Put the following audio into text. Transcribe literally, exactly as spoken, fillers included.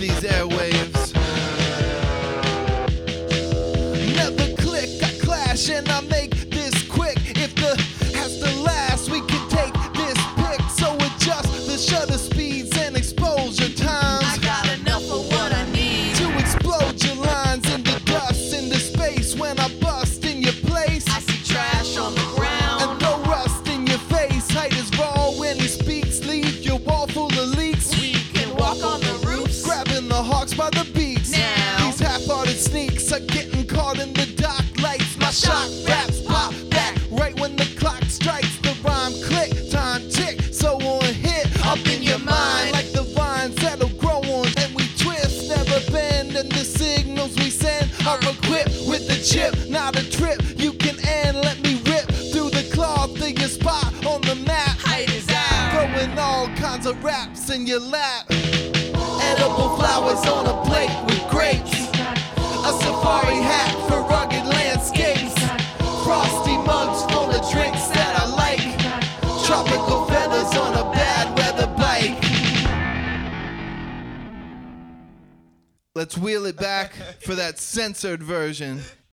these airwaves. Never click, I clash and I make this quick. If the has to last, we can take this pick. So adjust the shutter speeds and exposure times. I got enough of what I need to explode your lines into dust, into space. When I bust in your place, I see trash on the ground and throw rust in your face. Height is raw when he speaks, leave your wall full of leaks. We can walk on the roofs, grabbing the hawks by the beaks. Now these half-hearted sneaks are getting caught in the dock lights. My shock raps pop back right when the clock strikes. The rhyme click, time tick, so on hit up in your mind like the vines that'll grow on. And we twist, never bend, and the signals we send are equipped with the chip, not a trip. You can end, let me rip through the cloth to your spot on the map. Height is out, throwing all kinds of raps in your lap. Edible flowers on a plate with grapes, a safari hat for rugged landscapes, frosty mugs full of drinks that I like, tropical feathers on a bad weather bike. Let's wheel it back for that censored version.